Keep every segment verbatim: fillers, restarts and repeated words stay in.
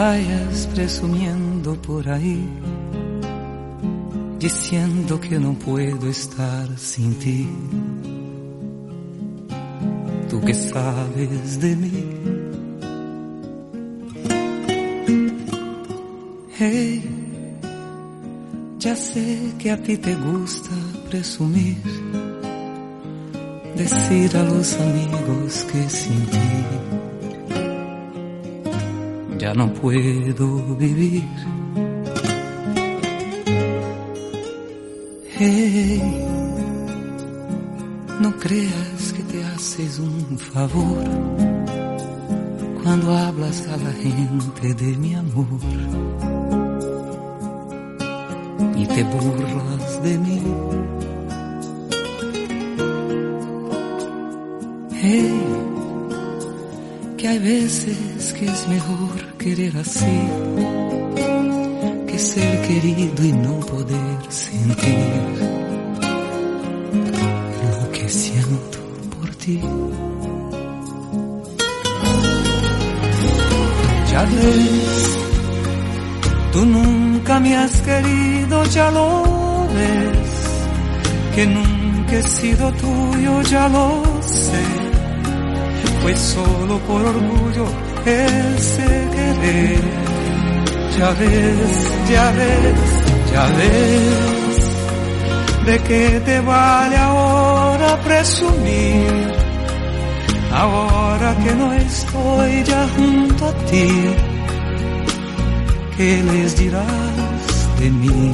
vayas presumiendo por ahí, diciendo que no puedo estar sin ti. Tú que sabes de mí. Hey, ya sé que a ti te gusta presumir, decir a los amigos que sin ti ya no puedo vivir. Hey, no creas que te haces un favor cuando hablas a la gente de mi amor y te burlas de mí. Hey, que hay veces que es mejor querer así que ser querido y no poder sentir lo que siento por ti. Ya ves, tú nunca me has querido, ya lo ves, que nunca he sido tuyo, ya lo sé. Fue solo por orgullo ese querer. Ya ves, ya ves, ya ves, de qué te vale ahora presumir, ahora que no estoy ya junto a ti. ¿Qué les dirás de mí?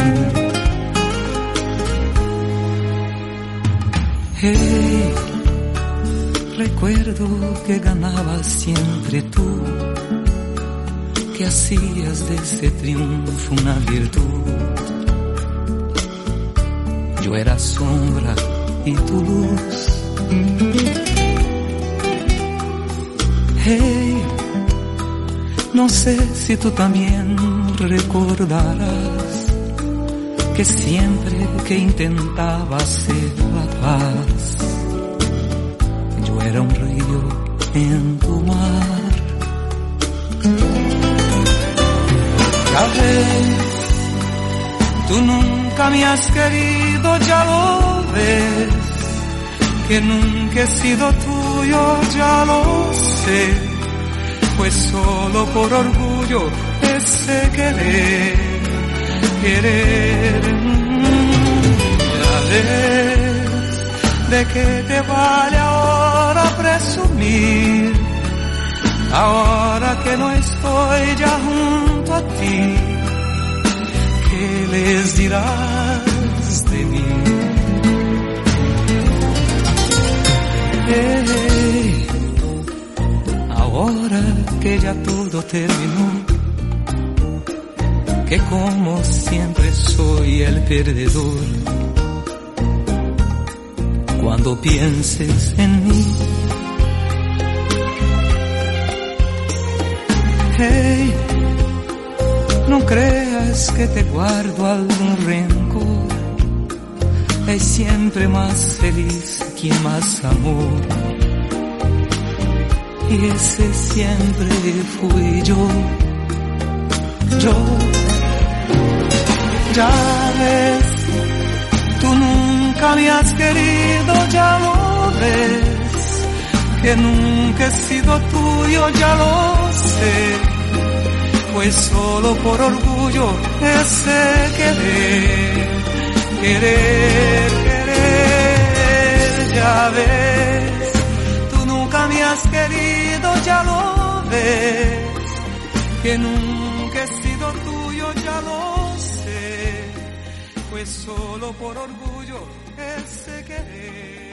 Hey, recuerdo que ganabas siempre tú, que hacías de ese triunfo una virtud. Yo era sombra y tu luz. Hey, no sé si tú también recordarás que siempre que intentaba hacer la paz, yo era un río en tu mar. Ya ves, tú nunca me has querido, ya lo ves, que nunca he sido tuyo, ya lo sé. Fue solo por orgullo ese querer, querer. Ya ves, de qué te vale ahora presumir, ahora que no estoy ya junto a ti. ¿Qué les dirás de mí? Hey, ahora que ya todo terminó, que como siempre soy el perdedor, cuando pienses en mí. Hey, no creas que te guardo algún rencor, es siempre más feliz quien más amó, y ese siempre fui yo, yo. Ya ves, tú nunca me has querido, ya lo ves, que nunca he sido tuyo, ya lo sé. Fue solo por orgullo ese querer, querer, querer. Ya ves, tú nunca me has querido, ya lo ves, que nunca he sido tuyo, ya lo sé. Fue solo por orgullo ese querer.